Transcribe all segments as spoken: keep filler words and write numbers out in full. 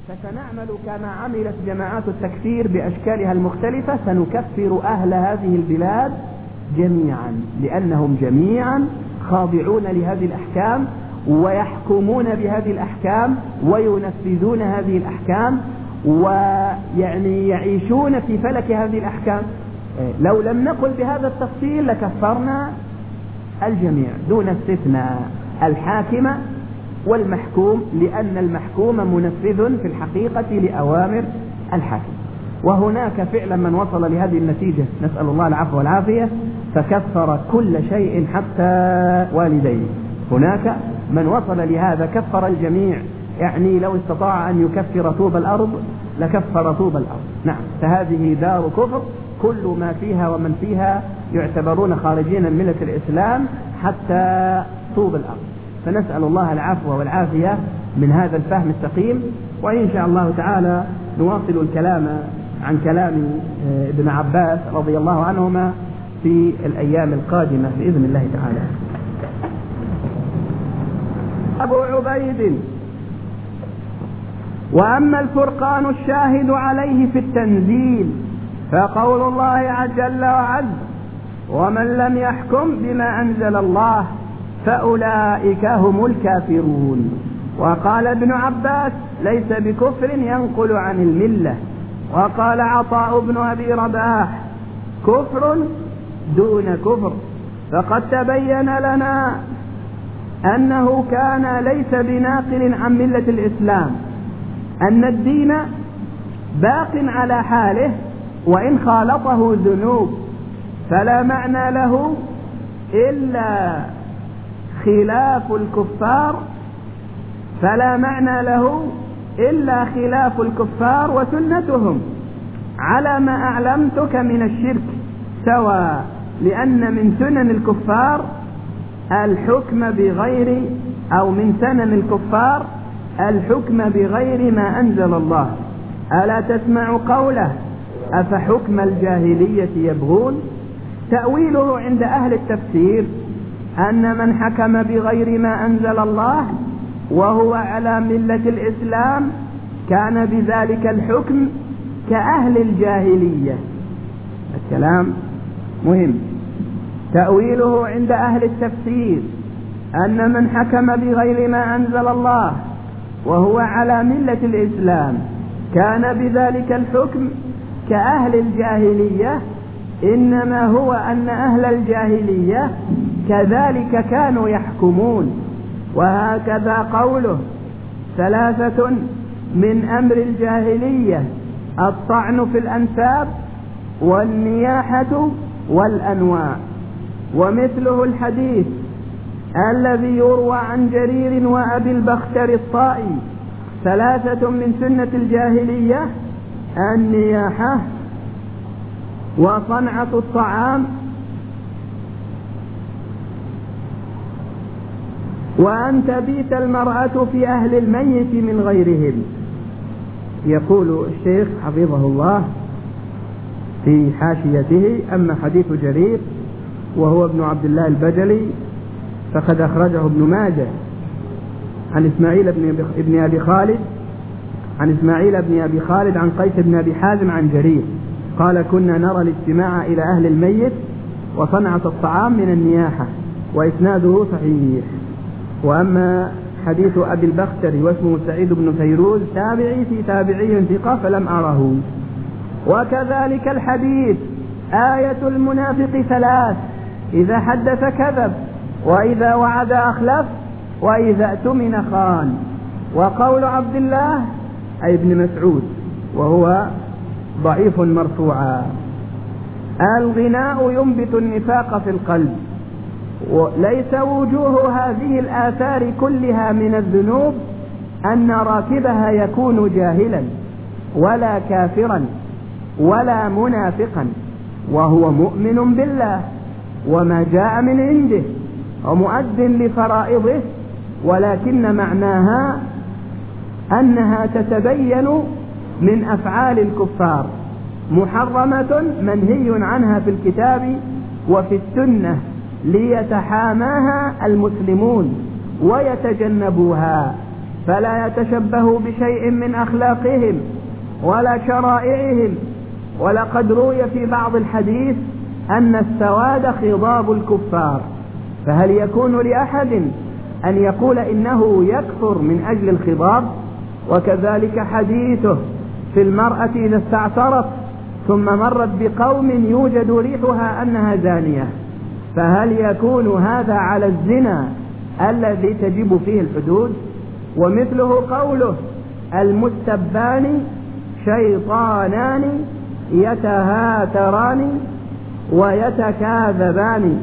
فسنعمل كما عملت جماعات التكفير بأشكالها المختلفة، سنكفر أهل هذه البلاد جميعا، لأنهم جميعا خاضعون لهذه الأحكام ويحكمون بهذه الأحكام وينفذون هذه الأحكام ويعني يعيشون في فلك هذه الأحكام. لو لم نقل بهذا التفصيل لكفرنا الجميع دون استثناء، الحاكم والمحكوم، لأن المحكوم منفذ في الحقيقة لأوامر الحاكم. وهناك فعلا من وصل لهذه النتيجة، نسأل الله العفو والعافية، فكفر كل شيء حتى والديه. هناك من وصل لهذا كفر الجميع، يعني لو استطاع أن يكفر طوب الأرض لكفر طوب الأرض. نعم، فهذه دار كفر، كل ما فيها ومن فيها يعتبرون خارجين من ملة الإسلام حتى طوب الأرض. فنسأل الله العفو والعافية من هذا الفهم السقيم. وإن شاء الله تعالى نواصل الكلام عن كلام ابن عباس رضي الله عنهما في الأيام القادمة بإذن الله تعالى. أبو عبيد: وأما الفرقان الشاهد عليه في التنزيل فقول الله جل وعز: ومن لم يحكم بما أنزل الله فأولئك هم الكافرون. وقال ابن عباس: ليس بكفر ينقل عن الملة. وقال عطاء بن أبي رباح: كفر دون كفر. فقد تبين لنا أنه كان ليس بناقل عن ملة الإسلام، أن الدين باق على حاله وإن خالطه ذنوب، فلا معنى له إلا خلاف الكفار فلا معنى له إلا خلاف الكفار وسنتهم على ما أعلمتك من الشرك سواء، لأن من سنن الكفار الحكم بغير أو من سنن الكفار الحكم بغير ما أنزل الله. ألا تسمع قوله: أفحكم الجاهلية يبغون؟ تأويله عند أهل التفسير أن من حكم بغير ما أنزل الله وهو على ملة الإسلام كان بذلك الحكم كأهل الجاهلية. الكلام مهم. تأويله عند أهل التفسير أن من حكم بغير ما أنزل الله وهو على ملة الإسلام كان بذلك الحكم كأهل الجاهلية، إنما هو أن أهل الجاهلية كذلك كانوا يحكمون. وهكذا قوله: ثلاثة من أمر الجاهلية الطعن في الأنساب والنياحة والأنواع. ومثله الحديث الذي يروى عن جرير وأبي البختر الطائي: ثلاثة من سنة الجاهلية النياحة وصنعة الطعام وأن تبيت المرأة في أهل الميت من غيرهم. يقول الشيخ حفظه الله في حاشيته: أما حديث جرير وهو ابن عبد الله البجلي فقد أخرجه ابن ماجه عن إسماعيل بن أبي خالد عن إسماعيل بن أبي خالد عن قيس بن أبي حازم عن جرير قال: كنا نرى الاجتماع إلى أهل الميت وصنعة الطعام من النياحة، وإسناده صحيح. وأما حديث أبي البختر واسمه سعيد بن فيروز تابعي في تابعي ثقة فلم أره. وكذلك الحديث: آية المنافق ثلاث: إذا حدث كذب، وإذا وعد أخلف، وإذا اؤتمن خان. وقول عبد الله أي ابن مسعود وهو ضعيف مرفوعا: الغناء ينبت النفاق في القلب. وليس وجوه هذه الآثار كلها من الذنوب أن راكبها يكون جاهلا ولا كافرا ولا منافقا، وهو مؤمن بالله وما جاء من عنده ومؤد لفرائضه، ولكن معناها أنها تتبين من أفعال الكفار محرمة منهي عنها في الكتاب وفي السنة ليتحاماها المسلمون ويتجنبوها. فلا يتشبه بشيء من أخلاقهم ولا شرائعهم. ولقد روي في بعض الحديث أن السواد خضاب الكفار، فهل يكون لأحد أن يقول إنه يكفر من أجل الخضاب؟ وكذلك حديثه في المرأة إذا استعصرت ثم مرت بقوم يوجد ريحها أنها زانية، فهل يكون هذا على الزنا الذي تجب فيه الحدود؟ ومثله قوله المستبان شيطانان يتهاتران ويتكاذبان.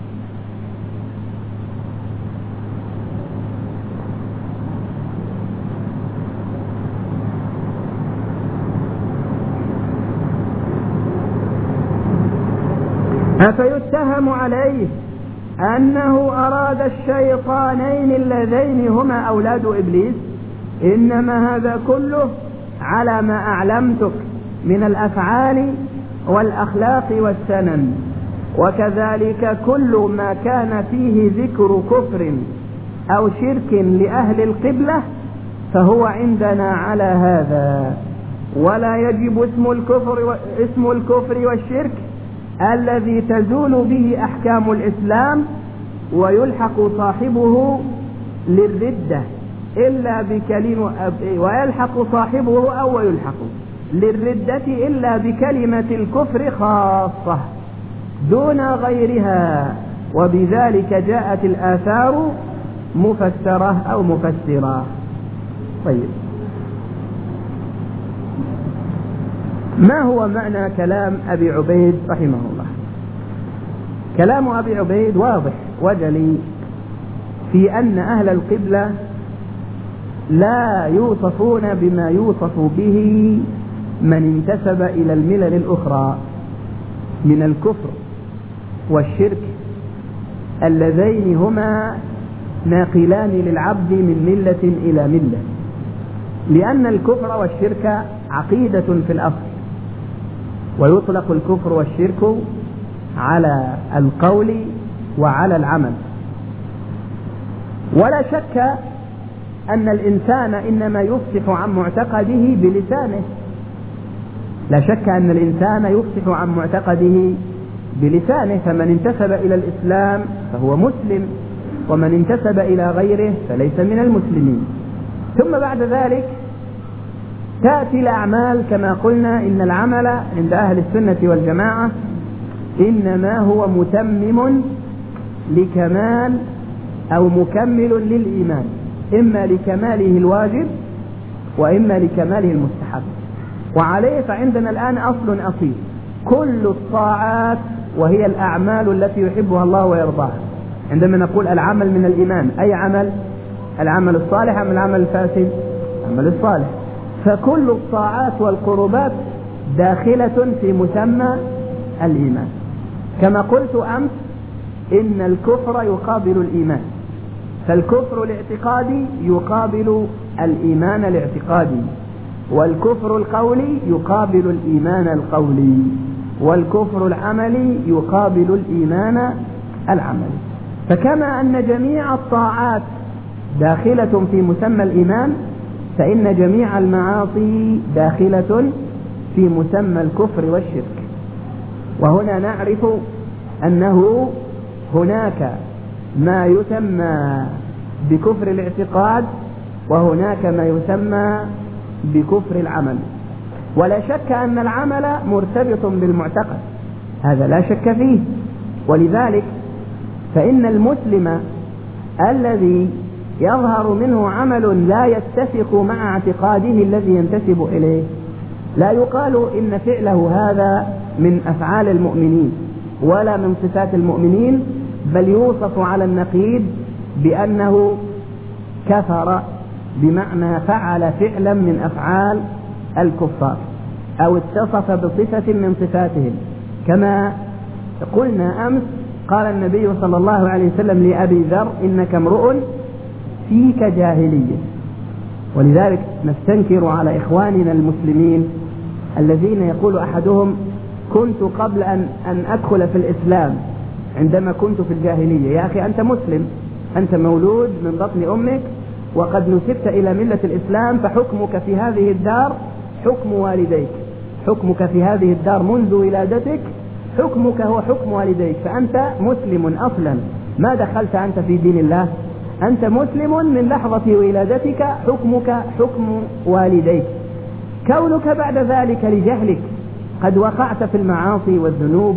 أفيتهم عليه أنه أراد الشيطانين اللذين هما أولاد إبليس؟ إنما هذا كله على ما أعلمتك من الأفعال والأخلاق والسنن. وكذلك كل ما كان فيه ذكر كفر أو شرك لأهل القبلة فهو عندنا على هذا، ولا يجب اسم الكفر اسم الكفر والشرك الذي تزول به أحكام الإسلام ويلحق صاحبه للردة إلا بكلمة ويلحق صاحبه أو يلحق للردة إلا بكلمة الكفر خاصة دون غيرها، وبذلك جاءت الآثار مفسرة أو مفسرة. طيب، ما هو معنى كلام أبي عبيد رحمه الله؟ كلام أبي عبيد واضح وجلي في أن أهل القبلة لا يوصفون بما يوصف به من انتسب إلى الملل الأخرى من الكفر والشرك اللذين هما ناقلان للعبد من ملة إلى ملة، لأن الكفر والشرك عقيدة في الأصل، ويطلق الكفر والشرك على القول وعلى العمل. ولا شك أن الإنسان إنما يفصح عن معتقده بلسانه، لا شك أن الإنسان يفصح عن معتقده بلسانه، فمن انتسب إلى الإسلام فهو مسلم، ومن انتسب إلى غيره فليس من المسلمين. ثم بعد ذلك تأتي الأعمال، كما قلنا إن العمل عند أهل السنة والجماعة إنما هو متمم لكمال أو مكمل للإيمان، إما لكماله الواجب وإما لكماله المستحب. وعليه فعندنا الآن أصل أصيل: كل الطاعات وهي الأعمال التي يحبها الله ويرضاها. عندما نقول العمل من الإيمان، أي عمل؟ العمل الصالح أم العمل الفاسد؟ العمل الصالح. فكل الطاعات والقربات داخلة في مسمى الإيمان. كما قلت أمس إن الكفر يقابل الإيمان، فالكفر الاعتقادي يقابل الإيمان الاعتقادي، والكفر القولي يقابل الإيمان القولي، والكفر العملي يقابل الإيمان العملي. فكما أن جميع الطاعات داخلة في مسمى الإيمان، فإن جميع المعاصي داخلة في مسمى الكفر والشرك. وهنا نعرف أنه هناك ما يسمى بكفر الاعتقاد وهناك ما يسمى بكفر العمل. ولا شك أن العمل مرتبط بالمعتقد، هذا لا شك فيه. ولذلك فإن المسلم الذي يظهر منه عمل لا يتفق مع اعتقاده الذي ينتسب إليه لا يقال إن فعله هذا من أفعال المؤمنين ولا من صفات المؤمنين، بل يوصف على النقيض بأنه كفر، بمعنى فعل فعلا من أفعال الكفار أو اتصف بصفة من صفاتهم. كما قلنا أمس قال النبي صلى الله عليه وسلم لأبي ذر: إنك امرؤ فيك جاهلية. ولذلك نستنكر على إخواننا المسلمين الذين يقول أحدهم: كنت قبل أن, أن أدخل في الإسلام عندما كنت في الجاهلية. يا أخي أنت مسلم، أنت مولود من بطن أمك وقد نسبت إلى ملة الإسلام فحكمك في هذه الدار حكم والديك، حكمك في هذه الدار منذ ولادتك حكمك هو حكم والديك، فأنت مسلم أصلا، ما دخلت أنت في دين الله، أنت مسلم من لحظة ولادتك، حكمك حكم والديك. كونك بعد ذلك لجهلك قد وقعت في المعاصي والذنوب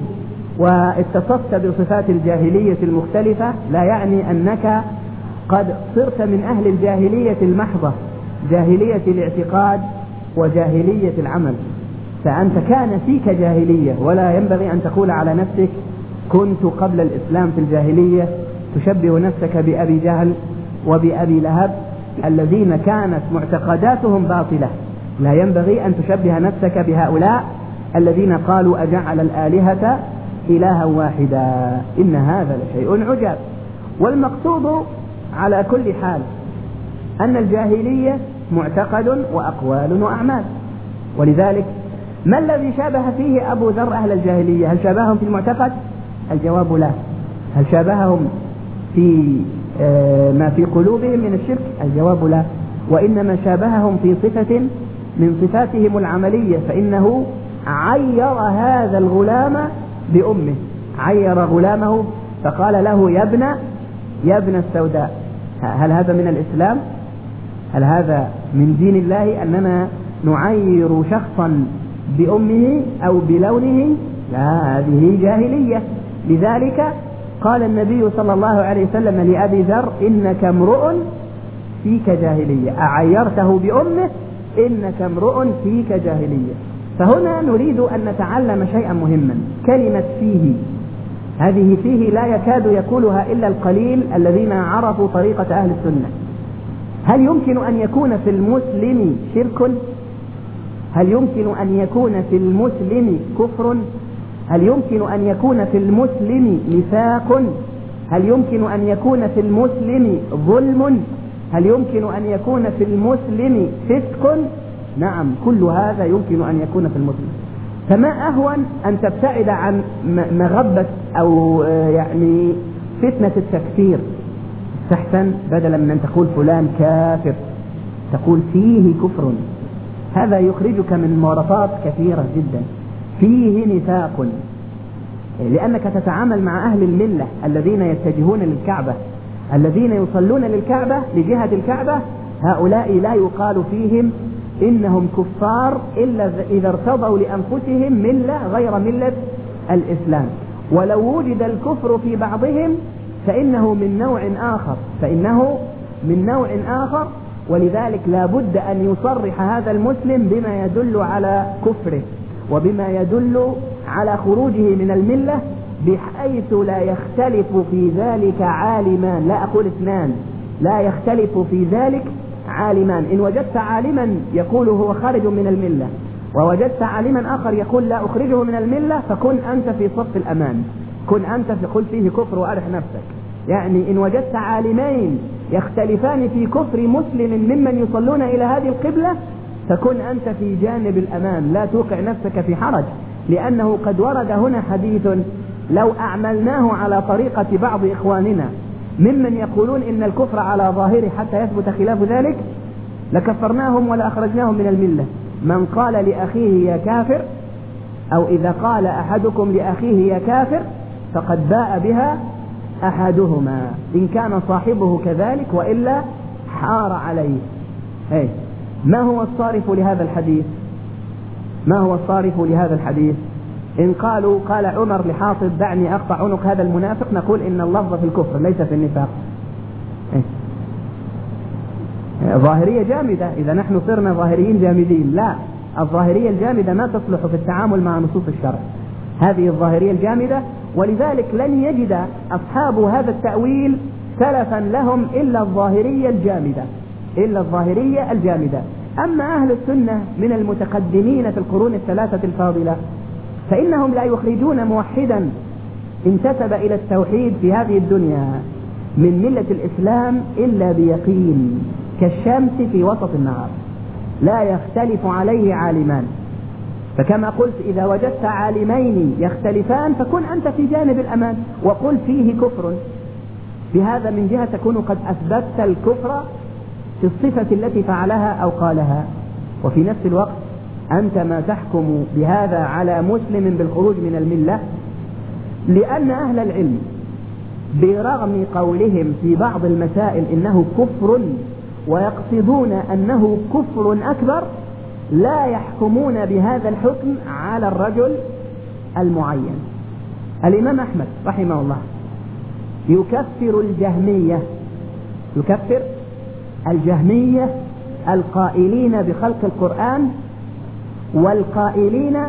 واتصفت بصفات الجاهلية المختلفة لا يعني أنك قد صرت من أهل الجاهلية المحضة، جاهلية الاعتقاد وجاهلية العمل، فأنت كان فيك جاهلية، ولا ينبغي أن تقول على نفسك كنت قبل الإسلام في الجاهلية، تشبه نفسك بأبي جهل وبأبي لهب الذين كانت معتقداتهم باطلة. لا ينبغي أن تشبه نفسك بهؤلاء الذين قالوا أجعل الآلهة إلها واحدا، إن هذا لشيء عجاب. والمقصود على كل حال أن الجاهلية معتقد وأقوال وأعمال، ولذلك ما الذي شابه فيه أبو ذر أهل الجاهلية؟ هل شابههم في المعتقد؟ الجواب لا. هل شابههم في ما في قلوبهم من الشرك؟ الجواب لا، وإنما شابههم في صفة من صفاتهم العملية، فإنه عير هذا الغلام بأمه، عير غلامه فقال له يا ابن يا ابن السوداء. هل هذا من الإسلام؟ هل هذا من دين الله أننا نعير شخصا بأمه أو بلونه؟ لا، هذه جاهلية. لذلك قال النبي صلى الله عليه وسلم لأبي ذر إنك امرؤ فيك جاهلية، أعيرته بأمه إنك امرؤ فيك جاهلية. فهنا نريد أن نتعلم شيئا مهما، كلمة فيه، هذه فيه لا يكاد يقولها إلا القليل الذين عرفوا طريقة أهل السنة. هل يمكن أن يكون في المسلم شرك؟ هل يمكن أن يكون في المسلم كفر؟ هل يمكن أن يكون في المسلم نفاق؟ هل يمكن أن يكون في المسلم ظلم؟ هل يمكن أن يكون في المسلم فسق؟ نعم، كل هذا يمكن أن يكون في المسلم. فما أهون أن تبتعد عن مغبة أو يعني فتنة التكفير، استحسن بدلا من أن تقول فلان كافر تقول فيه كفر، هذا يخرجك من مورطات كثيرة جدا. فيه نفاق، لأنك تتعامل مع أهل الملة الذين يتجهون للكعبة، الذين يصلون للكعبة لجهة الكعبة، هؤلاء لا يقال فيهم إنهم كفار إلا إذا ارتضوا لأنفسهم ملة غير ملة الإسلام، ولو وجد الكفر في بعضهم فإنه من نوع آخر، فإنه من نوع آخر ولذلك لا بد أن يصرح هذا المسلم بما يدل على كفره وبما يدل على خروجه من الملة، بحيث لا يختلف في ذلك عالمان، لا أقول اثنان، لا يختلف في ذلك عالمان. إن وجدت عالما يقول هو خارج من الملة ووجدت عالما آخر يقول لا أخرجه من الملة، فكن أنت في صف الأمان، كن أنت في قل فيه كفر وأرح نفسك. يعني إن وجدت عالمين يختلفان في كفر مسلم ممن يصلون إلى هذه القبلة فكن أنت في جانب الأمان، لا توقع نفسك في حرج، لأنه قد ورد هنا حديث لو أعملناه على طريقة بعض إخواننا ممن يقولون إن الكفر على ظاهره حتى يثبت خلاف ذلك لكفرناهم ولا أخرجناهم من الملة. من قال لأخيه يا كافر، أو إذا قال أحدكم لأخيه يا كافر فقد باء بها أحدهما إن كان صاحبه كذلك وإلا حار عليه. أي ما هو الصارف لهذا الحديث؟ ما هو الصارف لهذا الحديث؟ إن قالوا قال عمر لحاطب دعني أقطع عنق هذا المنافق، نقول إن اللفظ في الكفر ليس في النفاق. إيه؟ ظاهرية جامدة، إذا نحن صرنا ظاهريين جامدين، لا، الظاهرية الجامدة ما تصلح في التعامل مع نصوص الشرع، هذه الظاهرية الجامدة. ولذلك لن يجد أصحاب هذا التأويل سلفا لهم إلا الظاهرية الجامدة، إلا الظاهرية الجامدة. أما أهل السنة من المتقدمين في القرون الثلاثة الفاضلة فإنهم لا يخرجون موحدا انتسب إلى التوحيد في هذه الدنيا من ملة الإسلام إلا بيقين كالشمس في وسط النهار، لا يختلف عليه عالمان. فكما قلت إذا وجدت عالمين يختلفان فكن أنت في جانب الأمان وقل فيه كفر، بهذا من جهة تكون قد أثبتت الكفر في الصفة التي فعلها أو قالها، وفي نفس الوقت أنت ما تحكم بهذا على مسلم بالخروج من الملة، لأن أهل العلم برغم قولهم في بعض المسائل إنه كفر ويقصدون أنه كفر أكبر لا يحكمون بهذا الحكم على الرجل المعين. الإمام أحمد رحمه الله يكفر الجهمية يكفر الجهمية القائلين بخلق القرآن والقائلين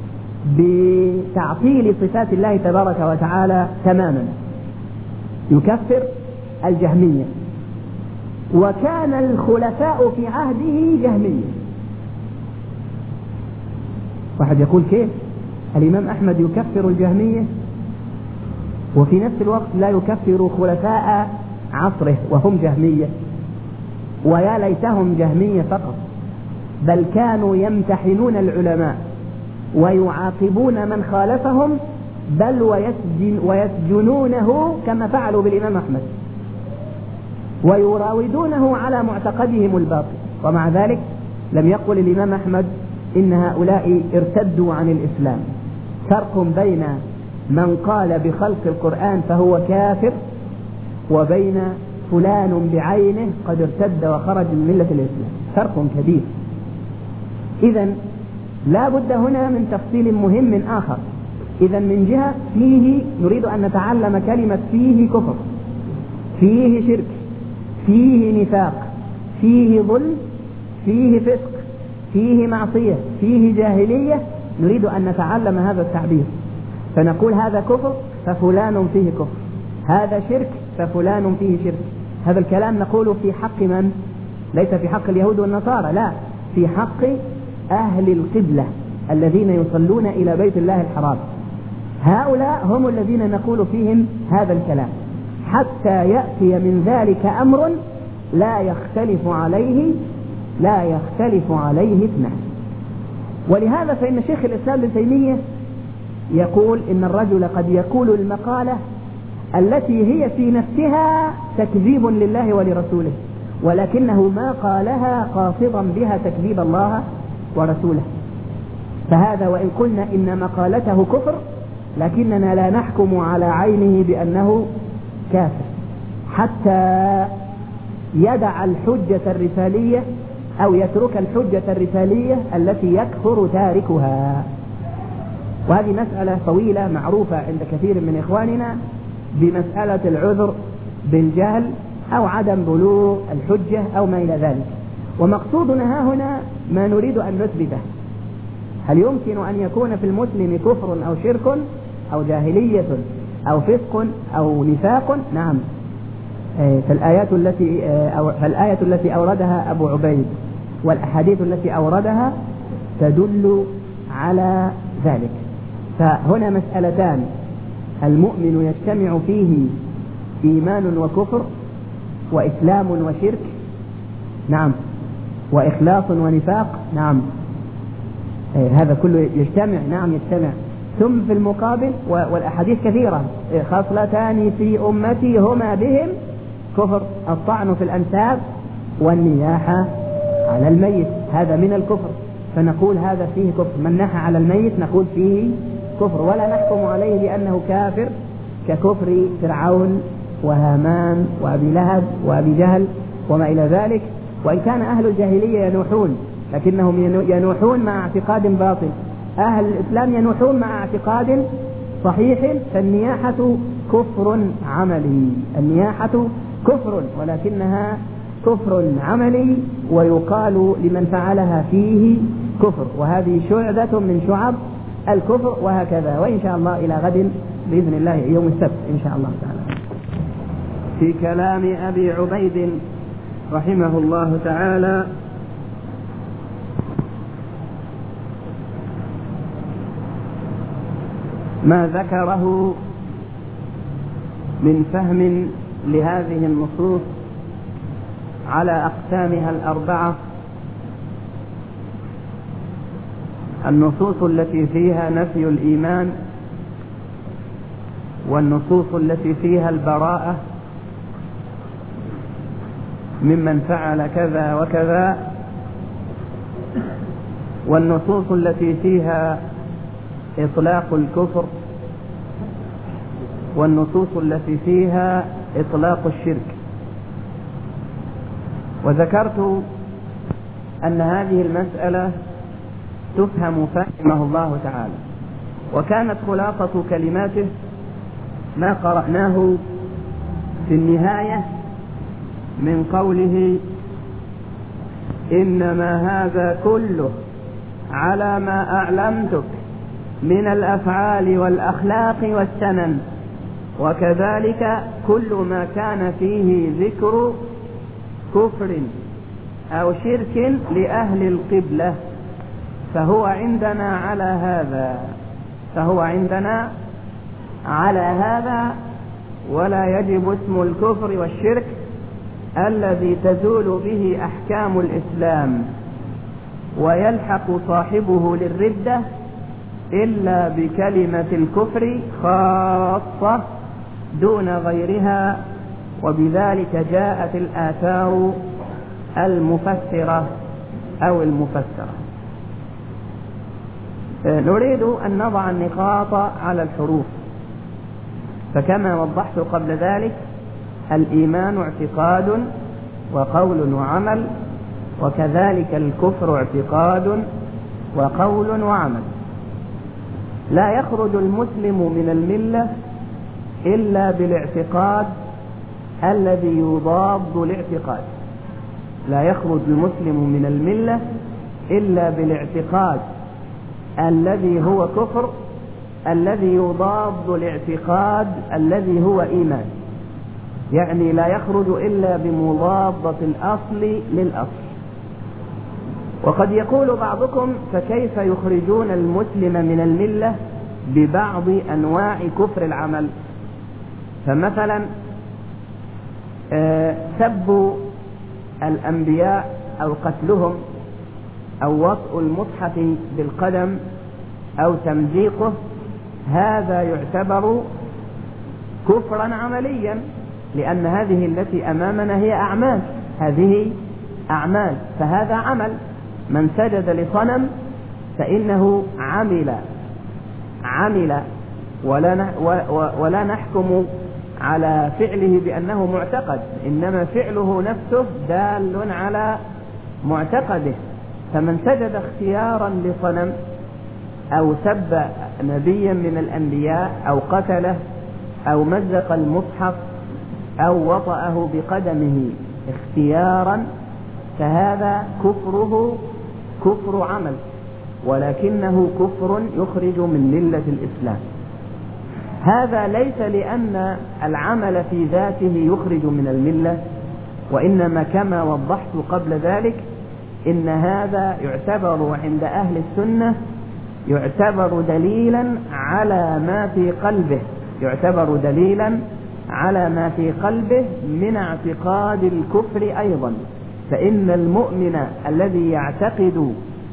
بتعطيل صفات الله تبارك وتعالى تماما، يكفر الجهمية، وكان الخلفاء في عهده جهمية. واحد يقول كيف الإمام أحمد يكفر الجهمية وفي نفس الوقت لا يكفر خلفاء عصره وهم جهمية؟ ويا ليتهم جهمية فقط، بل كانوا يمتحنون العلماء ويعاقبون من خالفهم، بل ويسجن ويسجنونه كما فعلوا بالإمام أحمد، ويراودونه على معتقدهم الباطل. ومع ذلك لم يقل الإمام أحمد إن هؤلاء ارتدوا عن الإسلام. فرق بين من قال بخلق القرآن فهو كافر وبين فلان بعينه قد ارتد وخرج من ملة الإسلام، فرق كبير. إذن لا بد هنا من تفصيل مهم آخر. إذن من جهة فيه نريد أن نتعلم كلمة فيه كفر، فيه شرك، فيه نفاق، فيه ظلم، فيه فسق، فيه معصية، فيه جاهلية. نريد أن نتعلم هذا التعبير، فنقول هذا كفر ففلان فيه كفر، هذا شرك ففلان فيه شرك. هذا الكلام نقوله في حق من؟ ليس في حق اليهود والنصارى، لا، في حق أهل القبلة الذين يصلون إلى بيت الله الحرام. هؤلاء هم الذين نقول فيهم هذا الكلام حتى يأتي من ذلك أمر لا يختلف عليه لا يختلف عليه اثنان. ولهذا فإن شيخ الإسلام ابن تيمية يقول إن الرجل قد يقول المقالة التي هي في نفسها تكذيب لله ولرسوله، ولكنه ما قالها قاصدا بها تكذيب الله ورسوله، فهذا وإن قلنا إن مقالته كفر لكننا لا نحكم على عينه بأنه كافر حتى يدع الحجة الرسالية أو يترك الحجة الرسالية التي يكفر تاركها. وهذه مسألة طويلة معروفة عند كثير من إخواننا بمسألة العذر بالجهل أو عدم بلوغ الحجة أو ما إلى ذلك. ومقصودنا ها هنا ما نريد أن نثبته، هل يمكن أن يكون في المسلم كفر أو شرك أو جاهلية أو فسق أو نفاق؟ نعم. فالآيات التي فالآية التي أوردها أبو عبيد والأحاديث التي أوردها تدل على ذلك. فهنا مسألتان: المؤمن يجتمع فيه إيمان وكفر وإسلام وشرك، نعم، وإخلاص ونفاق، نعم، هذا كله يجتمع، نعم يجتمع. ثم في المقابل والأحاديث كثيرة: خصلتان في أمتي هما بهم كفر، الطعن في الأنساب والنياحة على الميت، هذا من الكفر. فنقول هذا فيه كفر، من نحى على الميت نقول فيه كفر، ولا نحكم عليه بأنه كافر ككفر فرعون وهامان وأبي لهب وأبي جهل وما إلى ذلك. وإن كان أهل الجاهلية ينوحون لكنهم ينوحون مع اعتقاد باطل، أهل الإسلام ينوحون مع اعتقاد صحيح. فالنياحة كفر عملي، النياحة كفر ولكنها كفر عملي، ويقال لمن فعلها فيه كفر، وهذه شعبة من شعب الكفر، وهكذا. وإن شاء الله إلى غد بإذن الله يوم السبت إن شاء الله تعالى. في كلام أبي عبيد رحمه الله تعالى: ما ذكره من فهم لهذه النصوص على أقسامها الأربعة: النصوص التي فيها نفي الإيمان، والنصوص التي فيها البراءة، ممن فعل كذا وكذا، والنصوص التي فيها إطلاق الكفر والنصوص التي فيها إطلاق الشرك. وذكرت أن هذه المسألة تفهم فهمه الله تعالى، وكانت خلاصة كلماته ما قرأناه في النهاية من قوله: إنما هذا كله على ما أعلمتك من الأفعال والأخلاق والسنن، وكذلك كل ما كان فيه ذكر كفر أو شرك لأهل القبلة فهو عندنا على هذا فهو عندنا على هذا ولا يجب اسم الكفر والشرك الذي تزول به أحكام الإسلام ويلحق صاحبه للردة إلا بكلمة الكفر خاصة دون غيرها، وبذلك جاءت الآثار المفسرة أو المفسرة. نريد أن نضع النقاط على الحروف، فكما وضحت قبل ذلك الإيمان اعتقاد وقول وعمل، وكذلك الكفر اعتقاد وقول وعمل. لا يخرج المسلم من الملة إلا بالاعتقاد الذي يضاد الاعتقاد لا يخرج المسلم من الملة إلا بالاعتقاد الذي هو كفر الذي يضاد الاعتقاد الذي هو إيمان، يعني لا يخرج إلا بمضادة الأصل للأصل. وقد يقول بعضكم: فكيف يخرجون المسلم من الملة ببعض أنواع كفر العمل؟ فمثلا سب الأنبياء أو قتلهم أو وطء المصحف بالقدم أو تمزيقه، هذا يعتبر كفرا عمليا، لأن هذه التي أمامنا هي أعمال هذه أعمال فهذا عمل. من سجد لصنم فإنه عمل عمل ولا ولا نحكم على فعله بأنه معتقد، إنما فعله نفسه دال على معتقده. فمن سجد اختيارا لصنم أو سب نبيا من الأنبياء أو قتله أو مزق المصحف أو وطأه بقدمه اختيارا فهذا كفره كفر عمل، ولكنه كفر يخرج من ملة الإسلام. هذا ليس لأن العمل في ذاته يخرج من الملة، وإنما كما وضحت قبل ذلك إن هذا يعتبر عند أهل السنة يعتبر دليلا على ما في قلبه يعتبر دليلا على ما في قلبه من اعتقاد الكفر أيضا. فإن المؤمن الذي يعتقد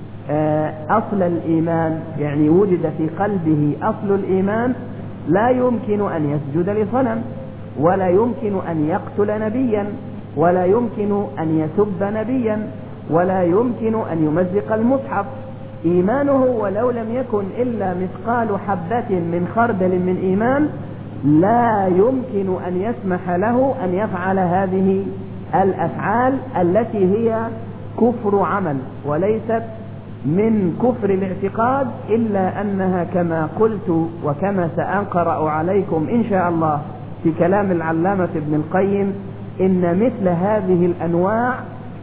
أصل الإيمان، يعني وجد في قلبه أصل الإيمان، لا يمكن أن يسجد لصنم، ولا يمكن أن يقتل نبيا، ولا يمكن أن يسب نبيا، ولا يمكن أن يمزق المصحف. إيمانه ولو لم يكن إلا مثقال حبة من خردل من إيمان لا يمكن أن يسمح له أن يفعل هذه الأفعال التي هي كفر عمل وليست من كفر الاعتقاد، إلا أنها كما قلت وكما سأقرأ عليكم إن شاء الله في كلام العلامة ابن القيم، إن مثل هذه الأنواع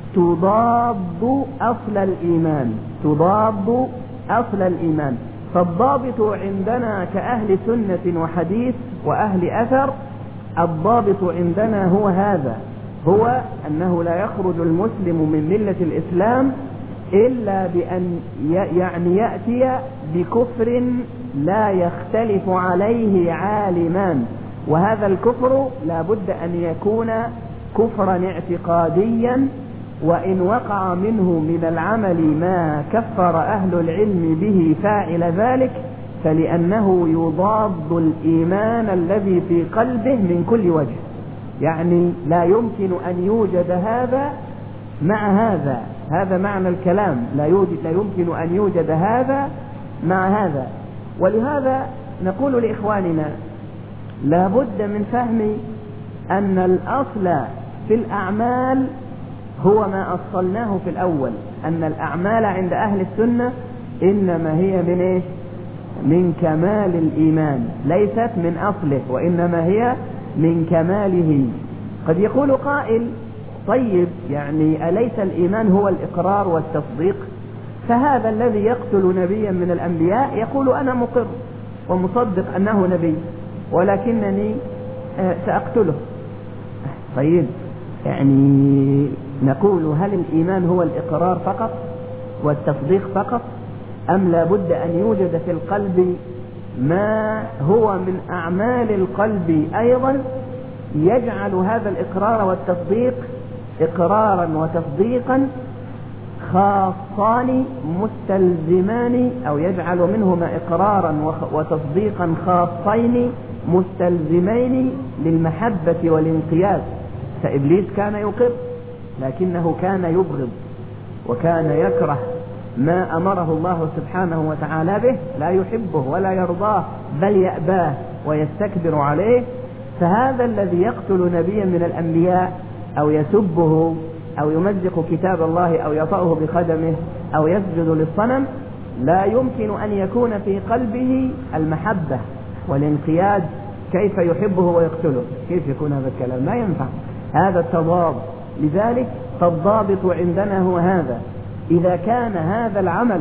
تضاد أصل الإيمان تضاد أصل الإيمان. فالضابط عندنا كأهل سنة وحديث وأهل أثر، الضابط عندنا هو هذا، هو أنه لا يخرج المسلم من ملة الإسلام إلا بأن يعني يأتي بكفر لا يختلف عليه عالمان، وهذا الكفر لا بد أن يكون كفرا اعتقاديا، وإن وقع منه من العمل ما كفر أهل العلم به فاعل ذلك فلأنه يضاد الإيمان الذي في قلبه من كل وجه، يعني لا يمكن أن يوجد هذا مع هذا، هذا معنى الكلام، لا يوجد لا يمكن أن يوجد هذا مع هذا. ولهذا نقول لإخواننا لا بد من فهم أن الأصل في الأعمال هو ما أصلناه في الأول، أن الأعمال عند أهل السنة إنما هي من إيش؟ من كمال الإيمان، ليست من أصله، وإنما هي من كماله. قد يقول قائل طيب يعني أليس الإيمان هو الإقرار والتصديق؟ فهذا الذي يقتل نبيا من الأنبياء يقول أنا مقر ومصدق أنه نبي ولكنني سأقتله. طيب يعني نقول هل الإيمان هو الإقرار فقط والتصديق فقط، أم لا بد أن يوجد في القلب ما هو من أعمال القلب أيضا يجعل هذا الإقرار والتصديق إقرارا وتصديقا خاصان مستلزمان، أو يجعل منهما إقرارا وتصديقا خاصين مستلزمين للمحبة والانقياد. فإبليس كان يقر لكنه كان يبغض وكان يكره ما أمره الله سبحانه وتعالى به، لا يحبه ولا يرضاه بل يأباه ويستكبر عليه. فهذا الذي يقتل نبيا من الأنبياء أو يسبه أو يمزق كتاب الله أو يطأه بقدمه أو يسجد للصنم لا يمكن أن يكون في قلبه المحبة والانقياد. كيف يحبه ويقتله؟ كيف يكون هذا الكلام؟ لا ينفع، هذا التضاد. لذلك فالضابط عندنا هو هذا: إذا كان هذا العمل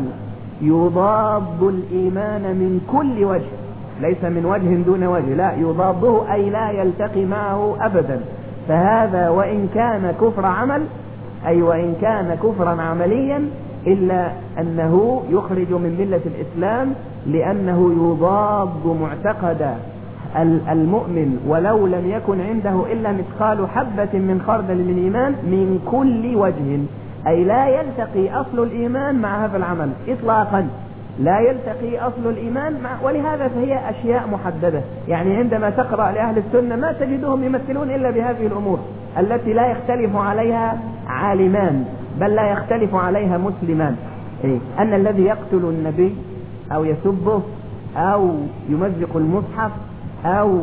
يضاد الإيمان من كل وجه، ليس من وجه دون وجه، لا يضاده أي لا يلتقي معه أبدا، فهذا وإن كان كفر عمل أي وإن كان كفرا عمليا إلا أنه يخرج من ملة الإسلام، لأنه يضاد معتقد المؤمن ولو لم يكن عنده إلا مثقال حبة من خردل من إيمان من كل وجه، أي لا يلتقي أصل الإيمان مع هذا العمل إطلاقا، لا يلتقي أصل الإيمان مع. ولهذا فهي أشياء محددة. يعني عندما تقرأ لأهل السنة ما تجدهم يمثلون إلا بهذه الأمور التي لا يختلف عليها عالمان بل لا يختلف عليها مسلمان. إيه؟ أن الذي يقتل النبي أو يسبه أو يمزق المصحف أو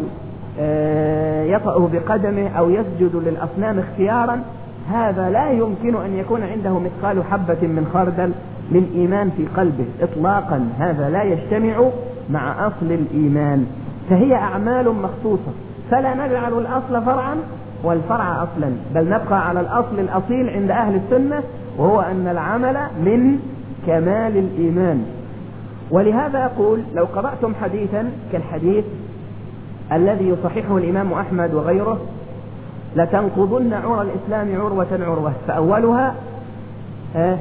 يطأه بقدمه أو يسجد للأصنام اختيارا، هذا لا يمكن أن يكون عنده مثقال حبة من خردل من إيمان في قلبه إطلاقا، هذا لا يجتمع مع أصل الإيمان. فهي أعمال مخصوصة، فلا نجعل الأصل فرعا والفرع أصلا، بل نبقى على الأصل الأصيل عند أهل السنة، وهو أن العمل من كمال الإيمان. ولهذا أقول لو قرأتم حديثا كالحديث الذي يصححه الإمام أحمد وغيره: لتنقضن عرى الإسلام عروة عروة، فأولها آه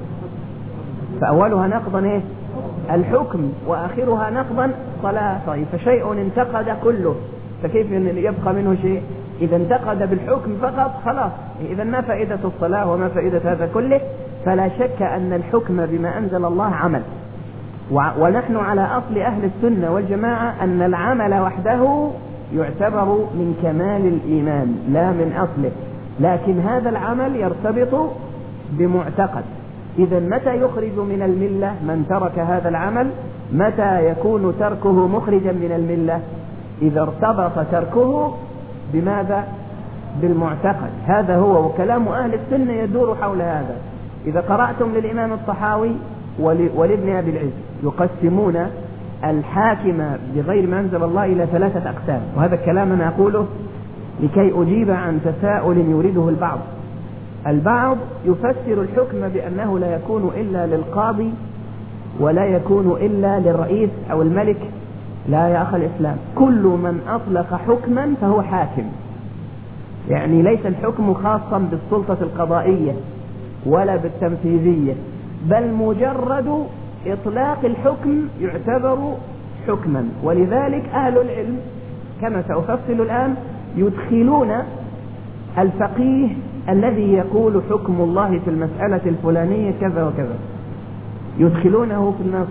فأولها نقضا إيه؟ الحكم، وآخرها نقضا صلاة. طيب فشيء انتقد كله، فكيف يبقى منه شيء؟ إذا انتقد بالحكم فقط خلاص، إذا ما فائدة الصلاة وما فائدة هذا كله؟ فلا شك أن الحكم بما أنزل الله عمل، ونحن على أصل أهل السنة والجماعة أن العمل وحده يعتبر من كمال الإيمان لا من أصله، لكن هذا العمل يرتبط بمعتقد. إذا متى يخرج من الملة من ترك هذا العمل؟ متى يكون تركه مخرجا من الملة؟ إذا ارتبط تركه بماذا؟ بالمعتقد. هذا هو، وكلام أهل السنة يدور حول هذا. إذا قرأتم للإمام الطحاوي ولابن أبي العز يقسمون الحاكم بغير ما أنزل الله إلى ثلاثة أقسام، وهذا الكلام أنا أقوله لكي أجيب عن تساؤل يريده البعض. البعض يفسر الحكم بأنه لا يكون إلا للقاضي ولا يكون إلا للرئيس أو الملك. لا يا أخي الإسلام، كل من أطلق حكما فهو حاكم، يعني ليس الحكم خاصا بالسلطة القضائية ولا بالتنفيذية، بل مجرد إطلاق الحكم يعتبر حكما. ولذلك أهل العلم كما سأفصل الآن يدخلون الفقيه الذي يقول حكم الله في المسألة الفلانية كذا وكذا، يدخلونه في النص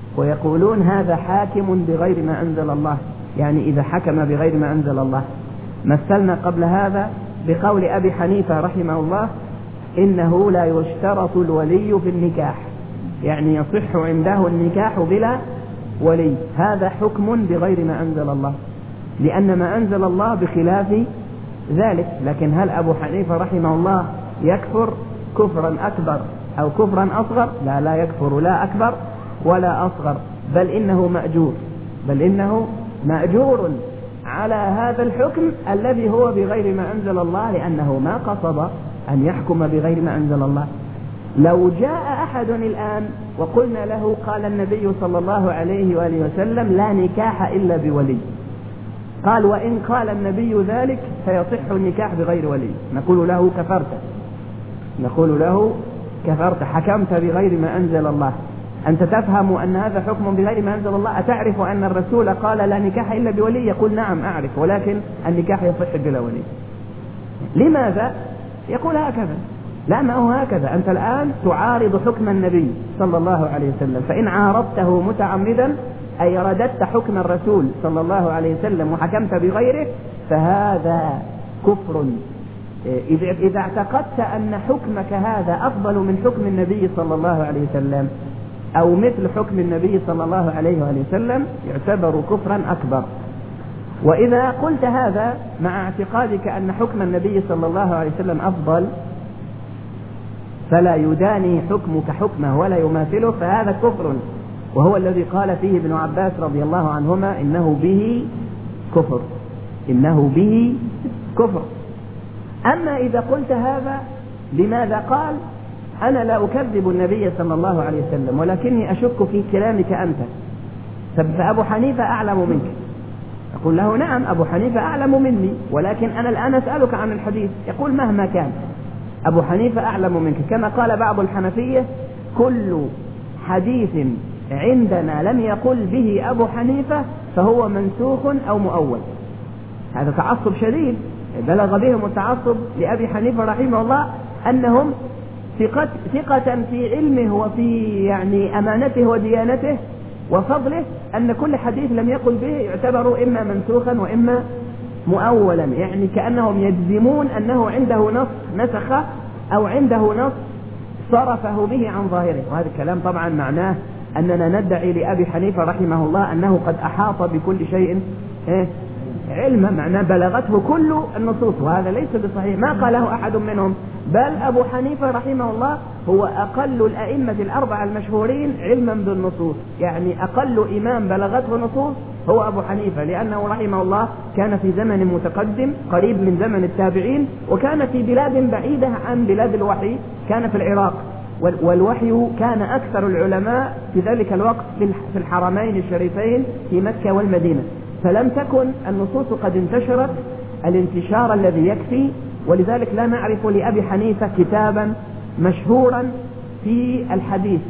ويقولون هذا حاكم بغير ما أنزل الله، يعني إذا حكم بغير ما أنزل الله مثلنا قبل هذا بقول أبي حنيفة رحمه الله إنه لا يشترط الولي في النكاح، يعني يصح عنده النكاح بلا ولي. هذا حكم بغير ما أنزل الله، لأن ما أنزل الله بخلاف ذلك. لكن هل أبو حنيفة رحمه الله يكفر كفرا أكبر أو كفرا أصغر؟ لا، لا يكفر لا أكبر ولا أصغر، بل إنه مأجور، بل إنه مأجور على هذا الحكم الذي هو بغير ما أنزل الله، لأنه ما قصد أن يحكم بغير ما أنزل الله. لو جاء أحد الآن وقلنا له قال النبي صلى الله عليه وآله وسلم لا نكاح إلا بولي، قال وإن قال النبي ذلك فيصح النكاح بغير ولي، نقول له كفرت، نقول له كفرت، حكمت بغير ما أنزل الله. أنت تفهم أن هذا حكم بغير ما أنزل الله؟ أتعرف أن الرسول قال لا نكاح إلا بولي؟ يقول نعم أعرف، ولكن النكاح يصح بلا ولي. لماذا؟ يقول هكذا. لا، ما هو هكذا، أنت الآن تعارض حكم النبي صلى الله عليه وسلم، فإن عارضته متعمدا أي رددت حكم الرسول صلى الله عليه وسلم وحكمت بغيره فهذا كفر. إذا اعتقدت أن حكمك هذا أفضل من حكم النبي صلى الله عليه وسلم أو مثل حكم النبي صلى الله عليه وآله وسلم يعتبر كفرا أكبر. وإذا قلت هذا مع اعتقادك أن حكم النبي صلى الله عليه وسلم أفضل فلا يداني حكمك حكمه ولا يماثله، فهذا كفر، وهو الذي قال فيه ابن عباس رضي الله عنهما إنه به كفر، إنه به كفر. أما إذا قلت هذا لماذا قال أنا لا أكذب النبي صلى الله عليه وسلم ولكني أشك في كلامك أنت، فأبو حنيفة أعلم منك. أقول له نعم أبو حنيفة أعلم مني، ولكن أنا الآن أسألك عن الحديث. يقول مهما كان أبو حنيفة أعلم منك، كما قال بعض الحنفية كل حديث عندنا لم يقل به أبو حنيفة فهو منسوخ أو مؤول. هذا تعصب شديد، بلغ بهم التعصب لأبي حنيفة رحمه الله أنهم ثقة, ثقة في علمه وفي يعني أمانته وديانته وفضله أن كل حديث لم يقل به يعتبر إما منسوخا وإما مؤولا، يعني كأنهم يجزمون أنه عنده نص نسخ أو عنده نص صرفه به عن ظاهره. وهذا الكلام طبعا معناه أننا ندعي لأبي حنيفة رحمه الله أنه قد أحاط بكل شيء إيه؟ علما، معناه بلغته كل النصوص، وهذا ليس بصحيح، ما قاله أحد منهم. بل أبو حنيفة رحمه الله هو أقل الأئمة الأربعة المشهورين علما بالنصوص، يعني أقل إمام بلغته نصوص هو أبو حنيفة، لأنه رحمه الله كان في زمن متقدم قريب من زمن التابعين، وكان في بلاد بعيدة عن بلاد الوحي، كان في العراق، والوحي كان أكثر العلماء في ذلك الوقت في الحرمين الشريفين في مكة والمدينة، فلم تكن النصوص قد انتشرت الانتشار الذي يكفي، ولذلك لا نعرف لأبي حنيفة كتابا مشهورا في الحديث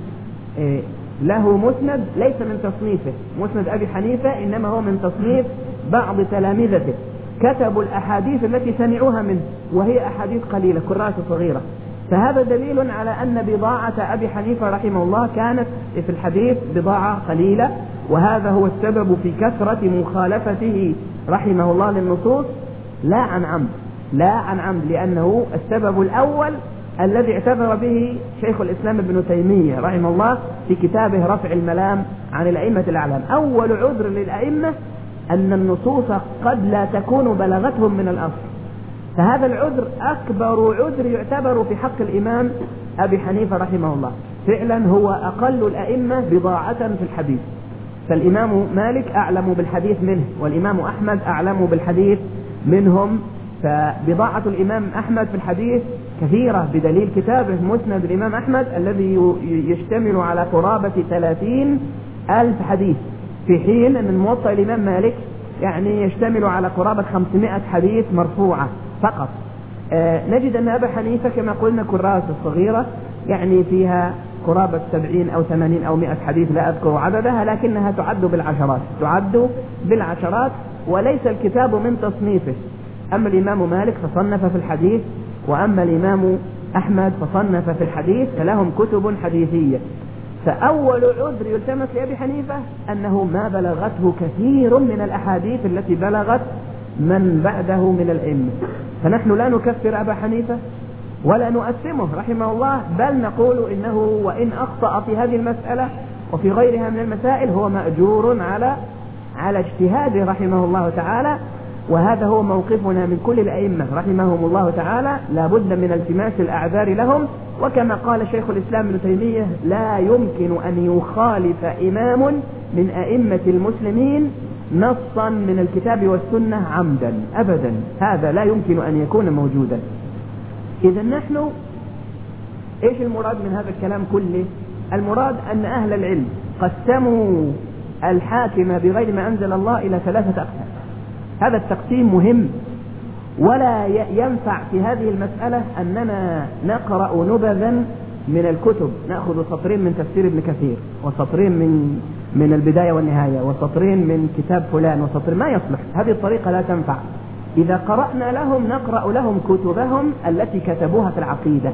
له مسند ليس من تصنيفه. مسند أبي حنيفة إنما هو من تصنيف بعض تلامذته، كتبوا الأحاديث التي سمعوها منه، وهي أحاديث قليلة كراسة صغيرة. فهذا دليل على أن بضاعة أبي حنيفة رحمه الله كانت في الحديث بضاعة قليلة، وهذا هو السبب في كثرة مخالفته رحمه الله للنصوص، لا عن عمد، لا عن عمد، لأنه السبب الأول الذي اعتبر به شيخ الإسلام ابن تيمية رحمه الله في كتابه رفع الملام عن الأئمة الأعلام. أول عذر للأئمة أن النصوص قد لا تكون بلغتهم من الأصل، فهذا العذر أكبر عذر يعتبر في حق الإمام أبي حنيفة رحمه الله. فعلا هو أقل الأئمة بضاعة في الحديث، فالإمام مالك أعلم بالحديث منه، والإمام أحمد أعلم بالحديث منهم، فبضاعة الإمام أحمد في الحديث كثيرة بدليل كتابه مسند الإمام أحمد الذي يشتمل على قرابة ثلاثين ألف حديث، في حين أن الموطأ الإمام مالك يعني يشتمل على قرابة خمسمائة حديث مرفوعة فقط. آه نجد أن أبا حنيفة كما قلنا كراسة صغيرة يعني فيها قرابة سبعين أو ثمانين أو مئة حديث لا أذكر عددها، لكنها تعد بالعشرات، تعد بالعشرات وليس الكتاب من تصنيفه. أما الإمام مالك فصنف في الحديث، وأما الإمام أحمد فصنف في الحديث، فلهم كتب حديثية. فأول عذر يلتمس لأبي حنيفة أنه ما بلغته كثير من الأحاديث التي بلغت من بعده من الأئمة. فنحن لا نكفر أبا حنيفة ولا نؤثمه رحمه الله، بل نقول إنه وإن أخطأ في هذه المسألة وفي غيرها من المسائل هو مأجور على على اجتهاده رحمه الله تعالى. وهذا هو موقفنا من كل الأئمة رحمهم الله تعالى، لا بد من التماس الأعذار لهم. وكما قال شيخ الإسلام ابن تيمية: لا يمكن أن يخالف إمام من أئمة المسلمين نصا من الكتاب والسنة عمدا أبدا، هذا لا يمكن أن يكون موجودا. إذا نحن إيش المراد من هذا الكلام كله؟ المراد أن أهل العلم قسموا الحاكم بغير ما أنزل الله إلى ثلاثة أقسام. هذا التقسيم مهم، ولا ينفع في هذه المسألة أننا نقرأ نبذا من الكتب، نأخذ سطرين من تفسير ابن كثير وسطرين من من البداية والنهاية وسطرين من كتاب فلان وسطر، ما يصلح، هذه الطريقة لا تنفع. إذا قرأنا لهم نقرأ لهم كتبهم التي كتبوها في العقيدة.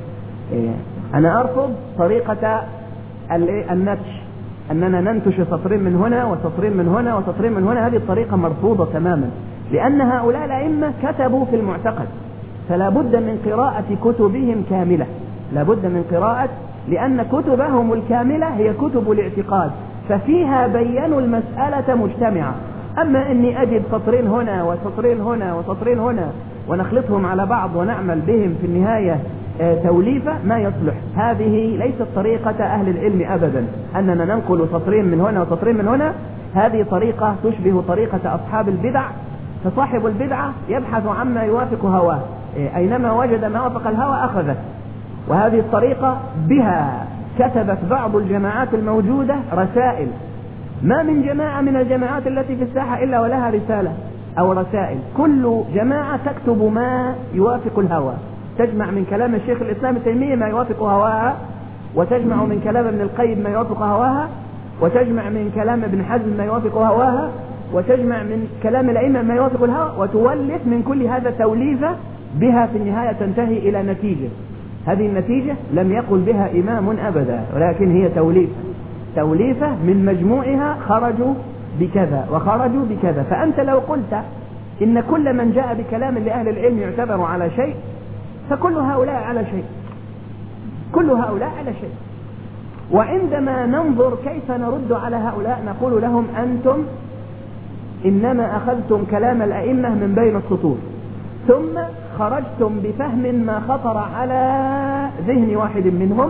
أنا أرفض طريقة النتش، أننا ننتش سطرين من هنا وسطرين من هنا وسطرين من هنا، هذه الطريقة مرفوضة تماما، لأن هؤلاء الأئمة كتبوا في المعتقد، فلا بد من قراءة كتبهم كاملة، لا بد من قراءة، لأن كتبهم الكاملة هي كتب الاعتقاد، ففيها بينوا المسألة مجتمعة. أما أني أجد سطرين هنا وسطرين هنا وسطرين هنا ونخلطهم على بعض ونعمل بهم في النهاية توليفة، ما يصلح. هذه ليست طريقة أهل العلم أبدا، أننا ننقل سطرين من هنا وسطرين من هنا، هذه طريقة تشبه طريقة أصحاب البدع. فصاحب البدعة يبحث عما يوافق هواه، أينما وجد ما وافق الهوى أخذه. وهذه الطريقة بها كتبت بعض الجماعات الموجودة رسائل، ما من جماعة من الجماعات التي في الساحة إلا ولها رسالة أو رسائل، كل جماعة تكتب ما يوافق الهوى، تجمع من كلام الشيخ الإسلام ابن تيمية ما يوافق هواها، وتجمع من كلام ابن القيم ما يوافق هواها، وتجمع من كلام ابن حزم ما يوافق هواها، وتجمع من كلام الأئمة ما يوافق الهوى، وتولف من كل هذا توليفة بها في النهاية تنتهي إلى نتيجة. هذه النتيجة لم يقل بها إمام أبدا، ولكن هي توليفة توليفة من مجموعها خرجوا بكذا وخرجوا بكذا. فأنت لو قلت إن كل من جاء بكلام لأهل العلم يعتبر على شيء، فكل هؤلاء على شيء، كل هؤلاء على شيء. وعندما ننظر كيف نرد على هؤلاء نقول لهم: أنتم إنما أخذتم كلام الأئمة من بين السطور، ثم خرجتم بفهم ما خطر على ذهن واحد منهم،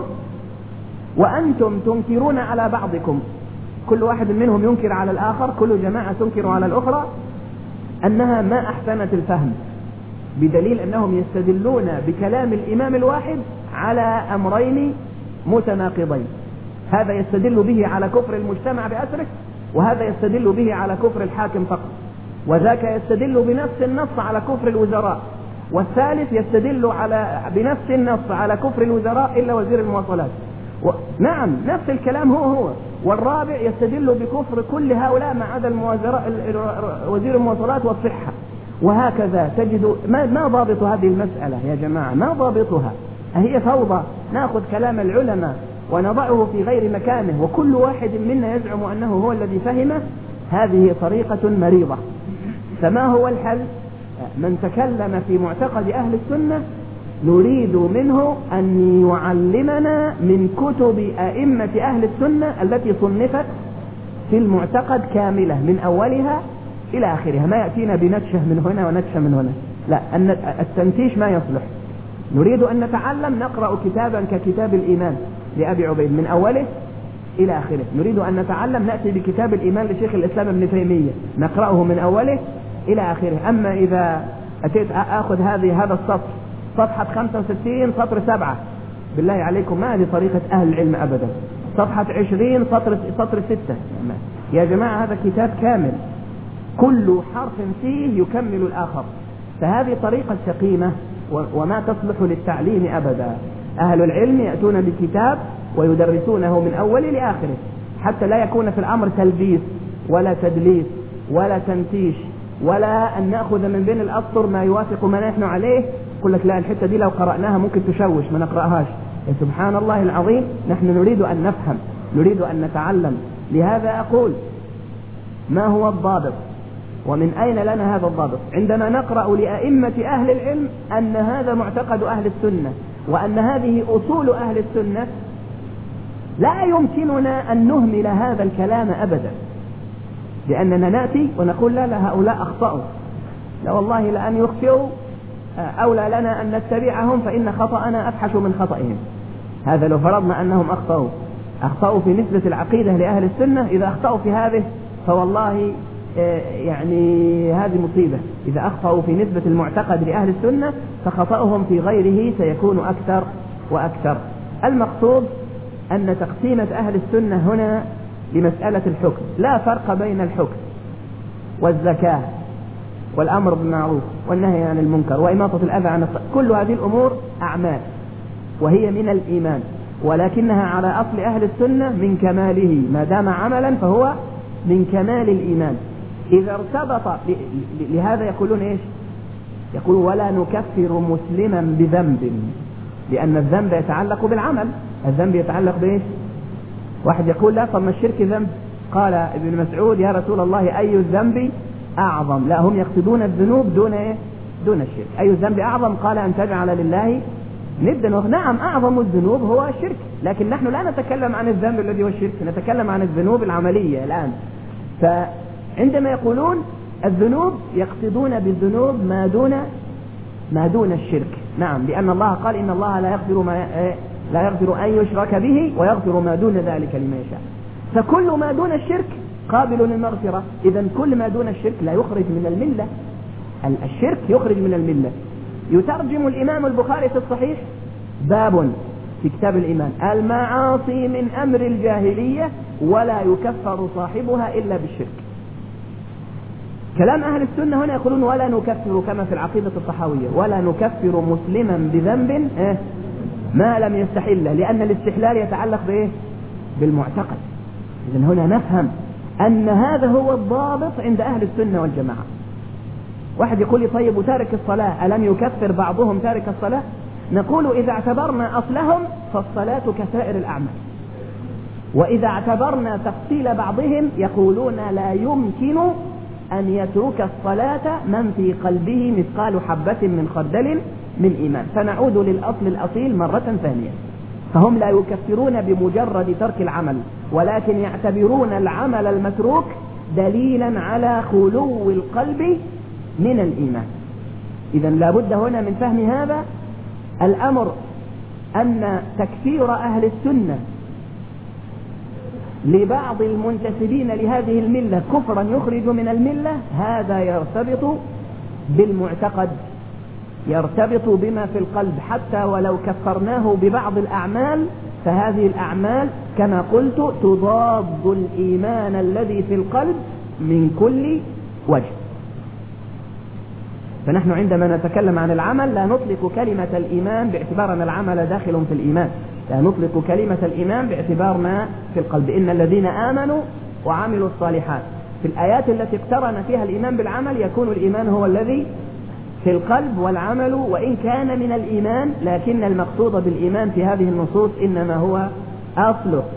وأنتم تنكرون على بعضكم، كل واحد منهم ينكر على الآخر، كل جماعة تنكر على الأخرى أنها ما أحسنت الفهم، بدليل أنهم يستدلون بكلام الإمام الواحد على أمرين متناقضين، هذا يستدل به على كفر المجتمع بأسره، وهذا يستدل به على كفر الحاكم فقط، وذاك يستدل بنفس النص على كفر الوزراء، والثالث يستدل على بنفس النص على كفر الوزراء إلا وزير المواصلات. و... نعم نفس الكلام هو هو. والرابع يستدل بكفر كل هؤلاء ما عدا وزير المواصلات والصحة. وهكذا تجد ما, ما ضابط هذه المسألة يا جماعة؟ ما ضابطها؟ هي فوضى، نأخذ كلام العلماء ونضعه في غير مكانه، وكل واحد منا يزعم أنه هو الذي فهمه. هذه طريقة مريضة. فما هو الحل؟ من تكلم في معتقد أهل السنة نريد منه أن يعلمنا من كتب أئمة أهل السنة التي صنفت في المعتقد كاملة من أولها إلى آخرها، ما يأتينا بنتشة من هنا ونتشة من هنا، لا، التنتيش ما يصلح. نريد أن نتعلم نقرأ كتابا ككتاب الإيمان لأبي عبيد من أوله إلى آخره. نريد أن نتعلم نأتي بكتاب الإيمان لشيخ الإسلام ابن تيمية نقرأه من أوله إلى آخره. أما إذا أتيت أخذ هذه هذا السطر صفحة خمسة وستين سطر سبعة، بالله عليكم ما هذه طريقة أهل العلم أبدا. صفحة عشرين سطر سطر ستة، يا جماعة هذا كتاب كامل كل حرف فيه يكمل الآخر، فهذه طريقة سقيمة وما تصلح للتعليم أبدا. أهل العلم يأتون بكتاب ويدرسونه من أوله لآخره، حتى لا يكون في الأمر تلبيس ولا تدليس ولا تنتيش، ولا أن نأخذ من بين الأسطر ما يوافق ما نحن عليه. يقول لك لا، الحتة دي لو قرأناها ممكن تشوش ما نقرأهاش. سبحان الله العظيم، نحن نريد أن نفهم، نريد أن نتعلم. لهذا أقول ما هو الضابط ومن أين لنا هذا الضابط؟ عندما نقرأ لأئمة أهل العلم أن هذا معتقد أهل السنة وأن هذه أصول أهل السنة، لا يمكننا أن نهمل هذا الكلام أبدا، لأننا نأتي ونقول لا لا هؤلاء أخطأوا، لا والله لأن يخطئوا أولى لنا أن نتبعهم فإن خطأنا أفحش من خطئهم. هذا لو فرضنا أنهم أخطأوا أخطأوا في نسبة العقيدة لأهل السنة، إذا أخطأوا في هذه فوالله يعني هذه مصيبة. إذا أخطأوا في نسبة المعتقد لأهل السنة فخطأهم في غيره سيكون أكثر وأكثر. المقصود أن تقسيمة أهل السنة هنا لمسألة الحكم، لا فرق بين الحكم والزكاة والأمر بالمعروف والنهي عن المنكر وإماطة الأذى عن الطريق، كل هذه الأمور أعمال وهي من الإيمان، ولكنها على أصل أهل السنة من كماله، ما دام عملا فهو من كمال الإيمان. إذا ارتبط لهذا يقولون إيش؟ يقول ولا نكفر مسلما بذنب، لأن الذنب يتعلق بالعمل، الذنب يتعلق بإيش؟ واحد يقول لا طب ما الشرك ذنب، قال ابن مسعود يا رسول الله أي الذنب أعظم؟ لا، هم يقصدون الذنوب دون إيه؟ دون الشرك. أي الذنب أعظم؟ قال أن تجعل لله ندا. نعم أعظم الذنوب هو الشرك، لكن نحن لا نتكلم عن الذنب الذي هو الشرك، نتكلم عن الذنوب العملية الآن. فعندما يقولون الذنوب يقصدون بالذنوب ما دون ما دون الشرك. نعم، لأن الله قال إن الله لا يغفر ما لا يغفر أن يشرك به ويغفر ما دون ذلك لمن يشاء. فكل ما دون الشرك قابل للمغفرة. إذن كل ما دون الشرك لا يخرج من الملة، الشرك يخرج من الملة. يترجم الإمام البخاري في الصحيح باب في كتاب الإيمان: المعاصي من أمر الجاهلية ولا يكفر صاحبها إلا بالشرك. كلام أهل السنة هنا يقولون ولا نكفر كما في العقيدة الطحاوية، ولا نكفر مسلما بذنب ما لم يستحله، لأن الاستحلال يتعلق بإيه؟ بالمعتقد. إذن هنا نفهم أن هذا هو الضابط عند أهل السنة والجماعة. واحد يقول لي طيب وتارك الصلاة ألم يكفر بعضهم تارك الصلاة؟ نقول إذا اعتبرنا أصلهم فالصلاة كسائر الأعمال، وإذا اعتبرنا تفصيل بعضهم يقولون لا يمكن أن يترك الصلاة من في قلبه مثقال حبة من خردل من إيمان. فنعود للأصل الأصيل مرة ثانية، فهم لا يكفرون بمجرد ترك العمل، ولكن يعتبرون العمل المتروك دليلا على خلو القلب من الإيمان. إذن لابد هنا من فهم هذا الأمر، أن تكفير أهل السنة لبعض المنتسبين لهذه الملة كفرا يخرج من الملة، هذا يرتبط بالمعتقد، يرتبط بما في القلب. حتى ولو كفرناه ببعض الأعمال فهذه الأعمال كما قلت تضاد الإيمان الذي في القلب من كل وجه. فنحن عندما نتكلم عن العمل لا نطلق كلمة الإيمان باعتبار أن العمل داخل في الإيمان، لا نطلق كلمة الإيمان باعتبار ما في القلب. إن الذين آمنوا وعملوا الصالحات، في الآيات التي اقترن فيها الإيمان بالعمل يكون الإيمان هو الذي في القلب، والعمل وإن كان من الإيمان لكن المقصود بالإيمان في هذه النصوص إنما هو أصله